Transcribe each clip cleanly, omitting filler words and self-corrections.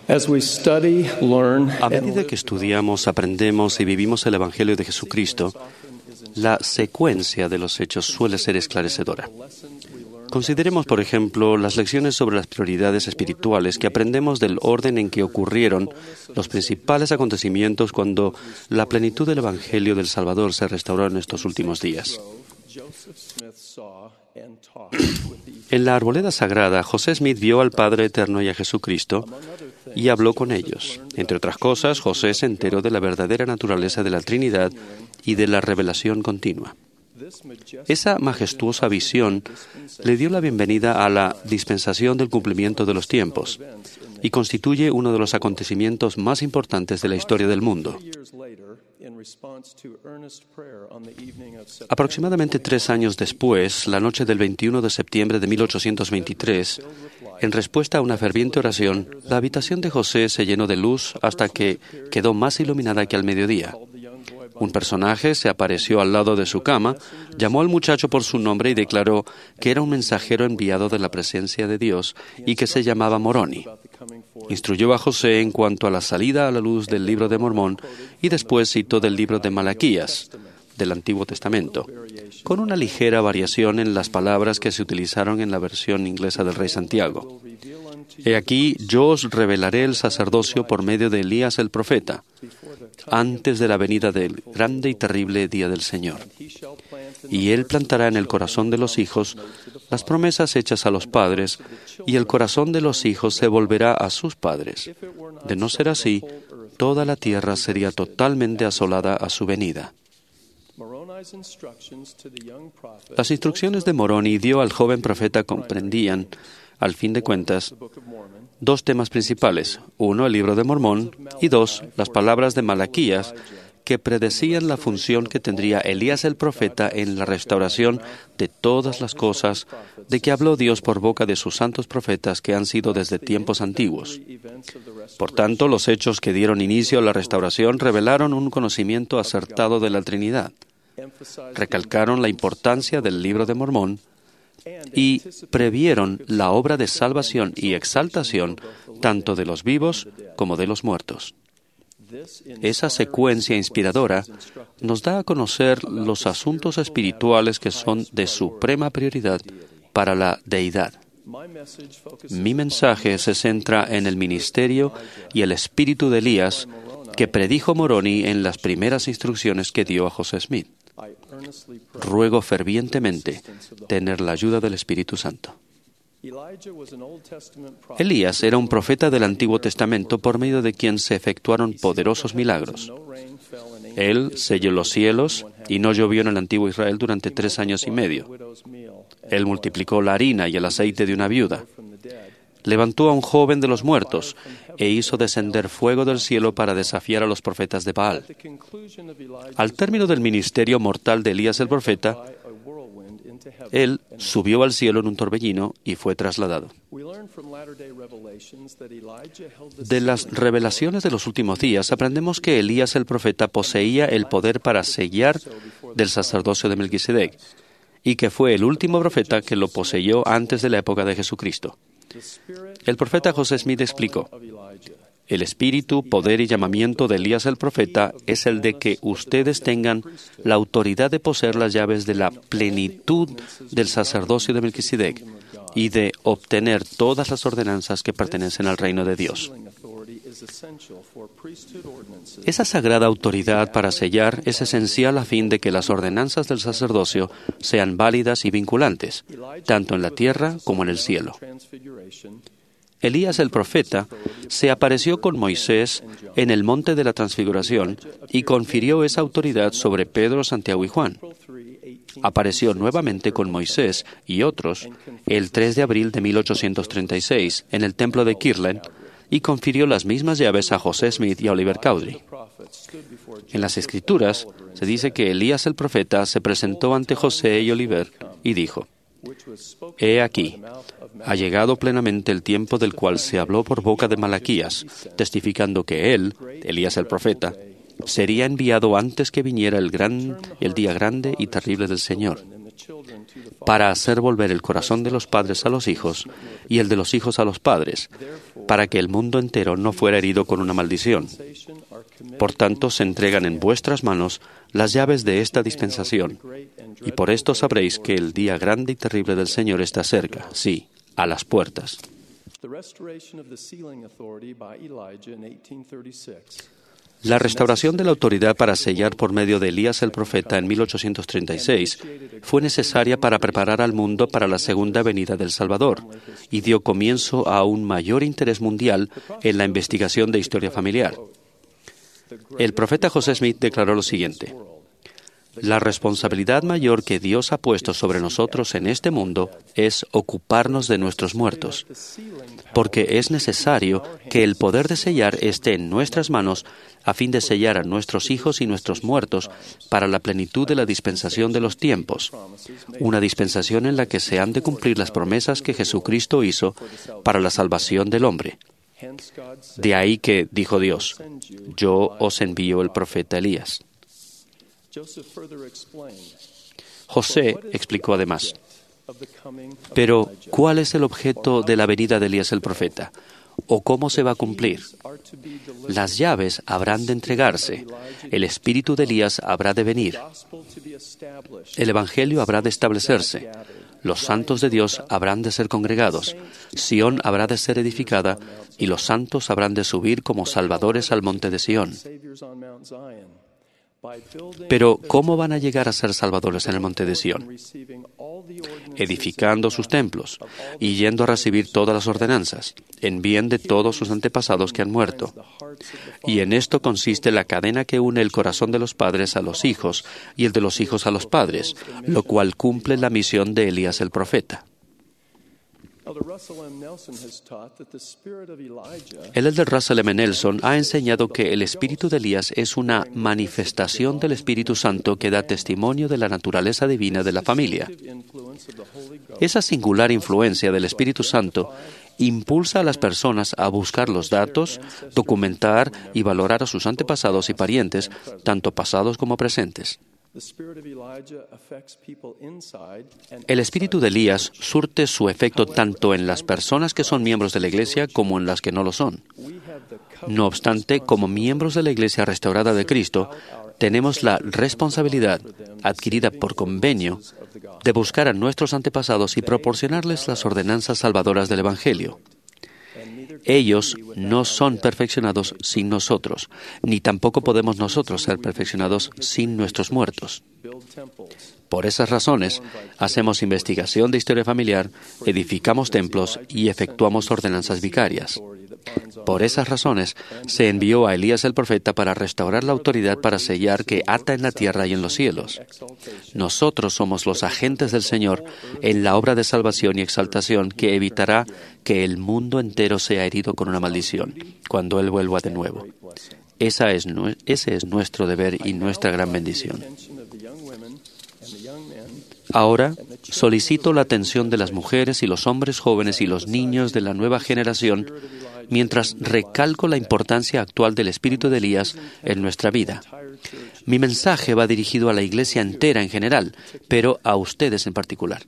A medida que estudiamos, aprendemos y vivimos el Evangelio de Jesucristo, la secuencia de los hechos suele ser esclarecedora. Consideremos, por ejemplo, las lecciones sobre las prioridades espirituales que aprendemos del orden en que ocurrieron los principales acontecimientos cuando la plenitud del Evangelio del Salvador se restauró en estos últimos días. En la arboleda sagrada, José Smith vio al Padre Eterno y a Jesucristo y habló con ellos. Entre otras cosas, José se enteró de la verdadera naturaleza de la Trinidad y de la revelación continua. Esa majestuosa visión le dio la bienvenida a la dispensación del cumplimiento de los tiempos y constituye uno de los acontecimientos más importantes de la historia del mundo. Aproximadamente 3 años después, la noche del 21 de septiembre de 1823, en respuesta a una ferviente oración, la habitación de José se llenó de luz hasta que quedó más iluminada que al mediodía. Un personaje se apareció al lado de su cama, llamó al muchacho por su nombre y declaró que era un mensajero enviado de la presencia de Dios y que se llamaba Moroni. Instruyó a José en cuanto a la salida a la luz del libro de Mormón y después citó del libro de Malaquías, del Antiguo Testamento, con una ligera variación en las palabras que se utilizaron en la versión inglesa del Rey Santiago. He aquí, yo os revelaré el sacerdocio por medio de Elías el profeta, antes de la venida del grande y terrible día del Señor. Y él plantará en el corazón de los hijos las promesas hechas a los padres, y el corazón de los hijos se volverá a sus padres. De no ser así, toda la tierra sería totalmente asolada a su venida. Las instrucciones de Moroni dio al joven profeta comprendían, al fin de cuentas, 2 temas principales. 1, el libro de Mormón, y 2, las palabras de Malaquías, que predecían la función que tendría Elías el profeta en la restauración de todas las cosas de que habló Dios por boca de sus santos profetas que han sido desde tiempos antiguos. Por tanto, los hechos que dieron inicio a la restauración revelaron un conocimiento acertado de la Trinidad. Recalcaron la importancia del libro de Mormón y previeron la obra de salvación y exaltación tanto de los vivos como de los muertos. Esa secuencia inspiradora nos da a conocer los asuntos espirituales que son de suprema prioridad para la deidad. Mi mensaje se centra en el ministerio y el espíritu de Elías que predijo Moroni en las primeras instrucciones que dio a José Smith. Ruego fervientemente tener la ayuda del Espíritu Santo. Elías era un profeta del Antiguo Testamento por medio de quien se efectuaron poderosos milagros. Él selló los cielos y no llovió en el antiguo Israel durante 3 años y medio. Él multiplicó la harina y el aceite de una viuda. Levantó a un joven de los muertos e hizo descender fuego del cielo para desafiar a los profetas de Baal. Al término del ministerio mortal de Elías el profeta, él subió al cielo en un torbellino y fue trasladado. De las revelaciones de los últimos días aprendemos que Elías el profeta poseía el poder para sellar del sacerdocio de Melquisedec y que fue el último profeta que lo poseyó antes de la época de Jesucristo. El profeta José Smith explicó: el espíritu, poder y llamamiento de Elías el profeta es el de que ustedes tengan la autoridad de poseer las llaves de la plenitud del sacerdocio de Melquisedec y de obtener todas las ordenanzas que pertenecen al reino de Dios. Esa sagrada autoridad para sellar es esencial a fin de que las ordenanzas del sacerdocio sean válidas y vinculantes, tanto en la tierra como en el cielo. Elías el profeta se apareció con Moisés en el monte de la Transfiguración y confirió esa autoridad sobre Pedro, Santiago y Juan. Apareció nuevamente con Moisés y otros el 3 de abril de 1836 en el templo de Kirtland y confirió las mismas llaves a José Smith y a Oliver Cowdery. En las Escrituras se dice que Elías el profeta se presentó ante José y Oliver y dijo: He aquí, ha llegado plenamente el tiempo del cual se habló por boca de Malaquías, testificando que él, Elías el profeta, sería enviado antes que viniera el día grande y terrible del Señor. para hacer volver el corazón de los padres a los hijos y el de los hijos a los padres, para que el mundo entero no fuera herido con una maldición. Por tanto, se entregan en vuestras manos las llaves de esta dispensación, y por esto sabréis que el día grande y terrible del Señor está cerca, sí, a las puertas. La restauración de la autoridad para sellar por medio de Elías el profeta en 1836 fue necesaria para preparar al mundo para la segunda venida del Salvador y dio comienzo a un mayor interés mundial en la investigación de historia familiar. El profeta José Smith declaró lo siguiente: la responsabilidad mayor que Dios ha puesto sobre nosotros en este mundo es ocuparnos de nuestros muertos, porque es necesario que el poder de sellar esté en nuestras manos a fin de sellar a nuestros hijos y nuestros muertos para la plenitud de la dispensación de los tiempos, una dispensación en la que se han de cumplir las promesas que Jesucristo hizo para la salvación del hombre. De ahí que, dijo Dios, yo os envío el profeta Elías. José explicó además: pero, ¿cuál es el objeto de la venida de Elías el profeta? ¿O cómo se va a cumplir? Las llaves habrán de entregarse, el espíritu de Elías habrá de venir, el evangelio habrá de establecerse, los santos de Dios habrán de ser congregados, Sión habrá de ser edificada, y los santos habrán de subir como salvadores al monte de Sión. Pero, ¿cómo van a llegar a ser salvadores en el monte de Sión? Edificando sus templos y yendo a recibir todas las ordenanzas, en bien de todos sus antepasados que han muerto. Y en esto consiste la cadena que une el corazón de los padres a los hijos y el de los hijos a los padres, lo cual cumple la misión de Elías el profeta. El elder Russell M. Nelson ha enseñado que el espíritu de Elías es una manifestación del Espíritu Santo que da testimonio de la naturaleza divina de la familia. Esa singular influencia del Espíritu Santo impulsa a las personas a buscar los datos, documentar y valorar a sus antepasados y parientes, tanto pasados como presentes. El espíritu de Elías surte su efecto tanto en las personas que son miembros de la Iglesia como en las que no lo son. No obstante, como miembros de la Iglesia restaurada de Cristo, tenemos la responsabilidad, adquirida por convenio, de buscar a nuestros antepasados y proporcionarles las ordenanzas salvadoras del Evangelio. Ellos no son perfeccionados sin nosotros, ni tampoco podemos nosotros ser perfeccionados sin nuestros muertos. Por esas razones, hacemos investigación de historia familiar, edificamos templos y efectuamos ordenanzas vicarias. Por esas razones, se envió a Elías el profeta para restaurar la autoridad para sellar que ata en la tierra y en los cielos. Nosotros somos los agentes del Señor en la obra de salvación y exaltación que evitará que el mundo entero sea herido con una maldición, cuando Él vuelva de nuevo. Ese es nuestro deber y nuestra gran bendición. Ahora, solicito la atención de las mujeres y los hombres jóvenes y los niños de la nueva generación mientras recalco la importancia actual del espíritu de Elías en nuestra vida. Mi mensaje va dirigido a la Iglesia entera en general, pero a ustedes en particular.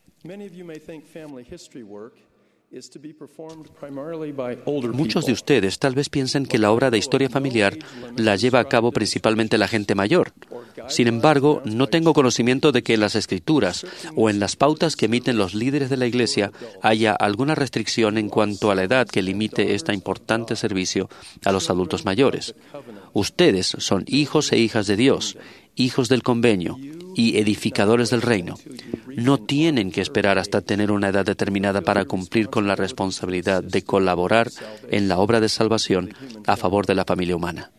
Muchos de ustedes tal vez piensen que la obra de historia familiar la lleva a cabo principalmente la gente mayor. Sin embargo, no tengo conocimiento de que en las Escrituras o en las pautas que emiten los líderes de la Iglesia haya alguna restricción en cuanto a la edad que limite este importante servicio a los adultos mayores. Ustedes son hijos e hijas de Dios, hijos del convenio y edificadores del reino. No tienen que esperar hasta tener una edad determinada para cumplir con la responsabilidad de colaborar en la obra de salvación a favor de la familia humana.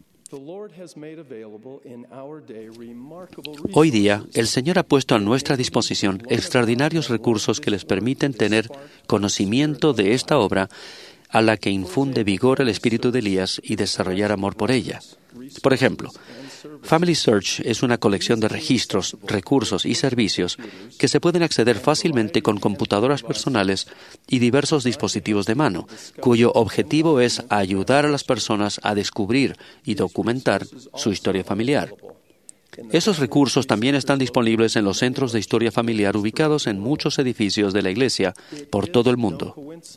Hoy día, el Señor ha puesto a nuestra disposición extraordinarios recursos que les permiten tener conocimiento de esta obra a la que infunde vigor el espíritu de Elías y desarrollar amor por ella. Por ejemplo, Family Search es una colección de registros, recursos y servicios que se pueden acceder fácilmente con computadoras personales y diversos dispositivos de mano, cuyo objetivo es ayudar a las personas a descubrir y documentar su historia familiar. Esos recursos también están disponibles en los centros de historia familiar ubicados en muchos edificios de la Iglesia por todo el mundo.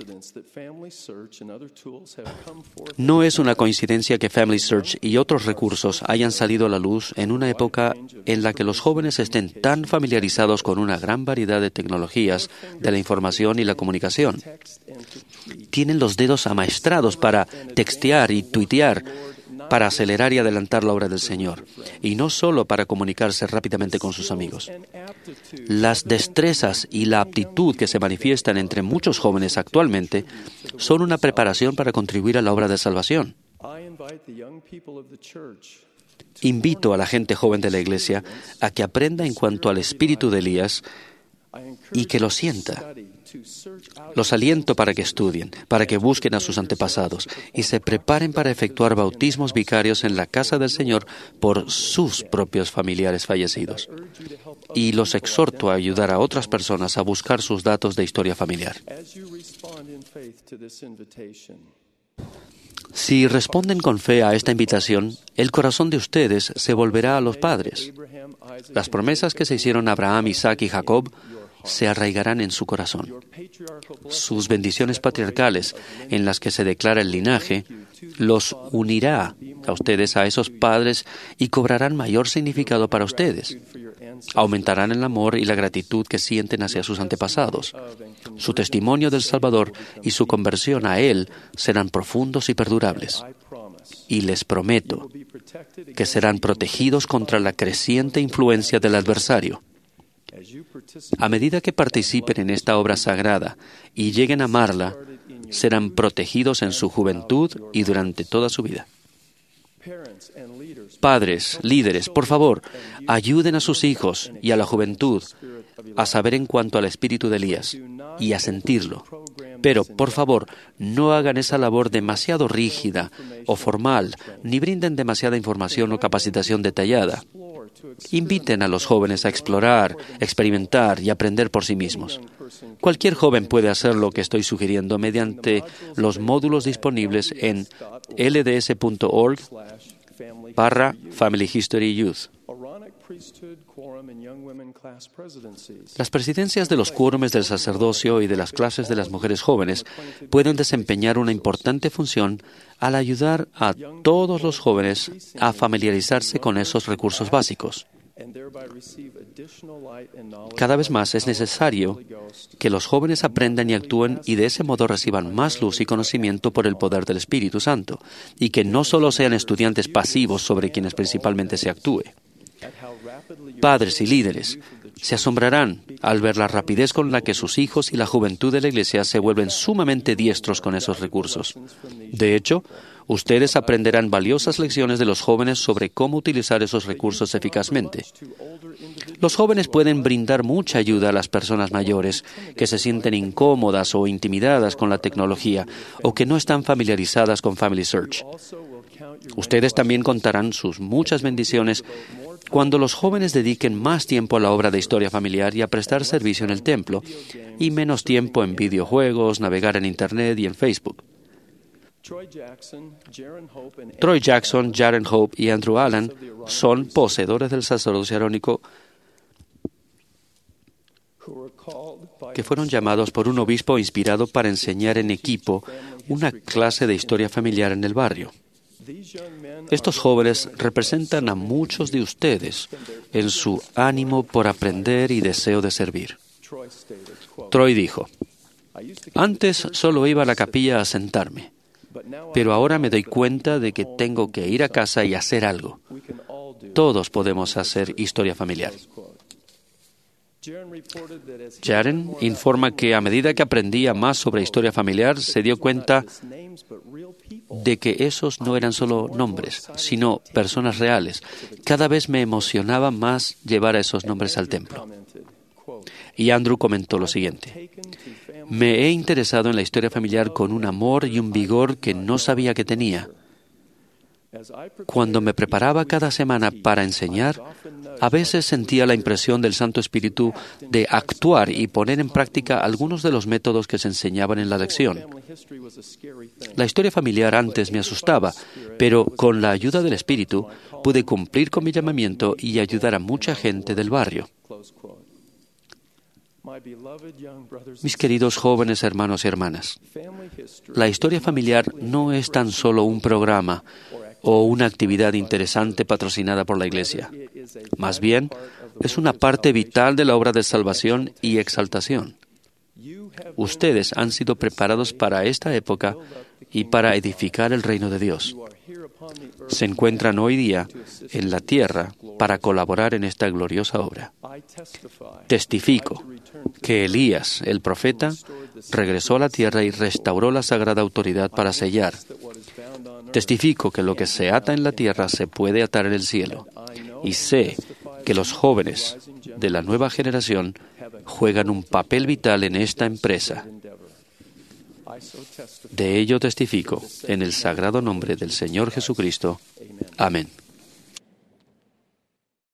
No es una coincidencia que Family Search y otros recursos hayan salido a la luz en una época en la que los jóvenes estén tan familiarizados con una gran variedad de tecnologías de la información y la comunicación. Tienen los dedos amaestrados para textear y tuitear, para acelerar y adelantar la obra del Señor, y no solo para comunicarse rápidamente con sus amigos. Las destrezas y la aptitud que se manifiestan entre muchos jóvenes actualmente son una preparación para contribuir a la obra de salvación. Invito a la gente joven de la Iglesia a que aprenda en cuanto al espíritu de Elías y que lo sienta. Los aliento para que estudien, para que busquen a sus antepasados y se preparen para efectuar bautismos vicarios en la casa del Señor por sus propios familiares fallecidos. Y los exhorto a ayudar a otras personas a buscar sus datos de historia familiar. Si responden con fe a esta invitación, el corazón de ustedes se volverá a los padres. Las promesas que se hicieron a Abraham, Isaac y Jacob se arraigarán en su corazón. Sus bendiciones patriarcales, en las que se declara el linaje, los unirá a ustedes a esos padres y cobrarán mayor significado para ustedes. Aumentarán el amor y la gratitud que sienten hacia sus antepasados. Su testimonio del Salvador y su conversión a Él serán profundos y perdurables. Y les prometo que serán protegidos contra la creciente influencia del adversario. A medida que participen en esta obra sagrada y lleguen a amarla, serán protegidos en su juventud y durante toda su vida. Padres, líderes, por favor, ayuden a sus hijos y a la juventud a saber en cuanto al espíritu de Elías y a sentirlo. Pero, por favor, no hagan esa labor demasiado rígida o formal, ni brinden demasiada información o capacitación detallada. Inviten a los jóvenes a explorar, experimentar y aprender por sí mismos. Cualquier joven puede hacer lo que estoy sugiriendo mediante los módulos disponibles en lds.org/Family History Youth. Las presidencias de los quórumes del sacerdocio y de las clases de las mujeres jóvenes pueden desempeñar una importante función al ayudar a todos los jóvenes a familiarizarse con esos recursos básicos. Cada vez más es necesario que los jóvenes aprendan y actúen y de ese modo reciban más luz y conocimiento por el poder del Espíritu Santo, y que no solo sean estudiantes pasivos sobre quienes principalmente se actúe. Padres y líderes se asombrarán al ver la rapidez con la que sus hijos y la juventud de la Iglesia se vuelven sumamente diestros con esos recursos. De hecho, ustedes aprenderán valiosas lecciones de los jóvenes sobre cómo utilizar esos recursos eficazmente. Los jóvenes pueden brindar mucha ayuda a las personas mayores que se sienten incómodas o intimidadas con la tecnología o que no están familiarizadas con Family Search. Ustedes también contarán sus muchas bendiciones cuando los jóvenes dediquen más tiempo a la obra de historia familiar y a prestar servicio en el templo, y menos tiempo en videojuegos, navegar en Internet y en Facebook. Troy Jackson, Jaren Hope y Andrew Allen son poseedores del sacerdocio arónico que fueron llamados por un obispo inspirado para enseñar en equipo una clase de historia familiar en el barrio. Estos jóvenes representan a muchos de ustedes en su ánimo por aprender y deseo de servir. Troy dijo: "Antes solo iba a la capilla a sentarme, pero ahora me doy cuenta de que tengo que ir a casa y hacer algo. Todos podemos hacer historia familiar". Jaren informa que a medida que aprendía más sobre historia familiar, se dio cuenta de que esos no eran solo nombres, sino personas reales. Cada vez me emocionaba más llevar a esos nombres al templo. Y Andrew comentó lo siguiente: "Me he interesado en la historia familiar con un amor y un vigor que no sabía que tenía. Cuando me preparaba cada semana para enseñar, a veces sentía la impresión del Santo Espíritu de actuar y poner en práctica algunos de los métodos que se enseñaban en la lección. La historia familiar antes me asustaba, pero con la ayuda del Espíritu pude cumplir con mi llamamiento y ayudar a mucha gente del barrio. Mis queridos jóvenes hermanos y hermanas, la historia familiar no es tan solo un programa o una actividad interesante patrocinada por la Iglesia. Más bien, es una parte vital de la obra de salvación y exaltación. Ustedes han sido preparados para esta época y para edificar el reino de Dios. Se encuentran hoy día en la tierra para colaborar en esta gloriosa obra. Testifico que Elías, el profeta, regresó a la tierra y restauró la sagrada autoridad para sellar. Testifico que lo que se ata en la tierra se puede atar en el cielo. Y sé que los jóvenes de la nueva generación juegan un papel vital en esta empresa. De ello testifico en el sagrado nombre del Señor Jesucristo. Amén.